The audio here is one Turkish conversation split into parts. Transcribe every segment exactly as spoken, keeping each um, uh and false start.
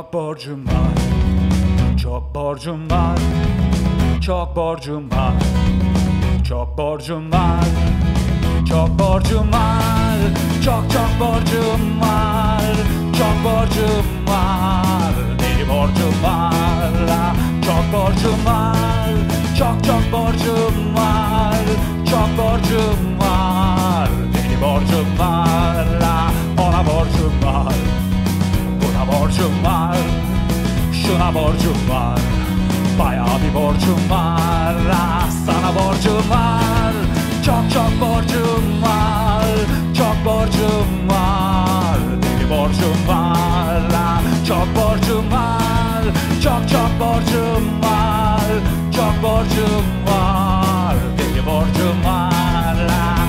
Çok borcum var, çok borcum var, çok borcum var, çok borcum var, çok borcum var, çok çok borcum var, çok borcum var, deli borcum var, çok borcum var, çok çok borcum var, çok borcum var, deli borcum var, ona borcum var. Buna borcum var, şuna borcum var, bayağı bir borcum var, ah, sana borcum var, çok çok borcum var, çok borcum var, deli borcum var, ah, çok borcum var, çok çok borcum var, çok borcum var, deli borcum var, ah.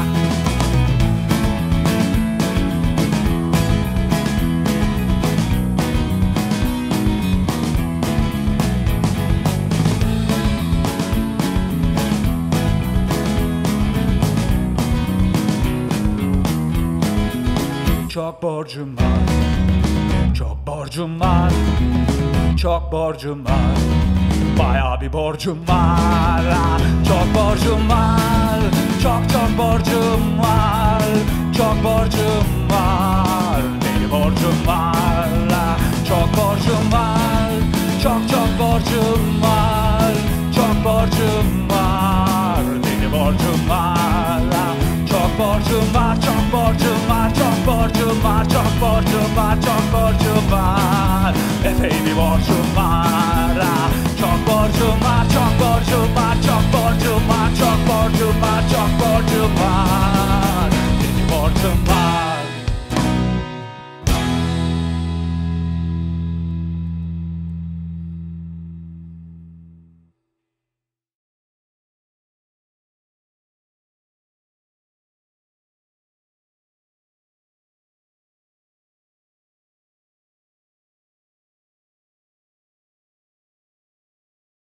Çok borcum var, çok borcum var, çok borcum var, bayağı bir borcum var, çok borcum var, çok çok borcum var, çok borcum var, deli borcum var, çok borcum var, çok çok borcum var, çok borcum var, deli borcum var, çok borcum var, çok borcum var, çok borcum var, çok borcum var, çok borcum var, epey bir borcum var, çok borcum var, çok borcum var, çok borcum var, çok borcum var, çok borcum var, deli borcum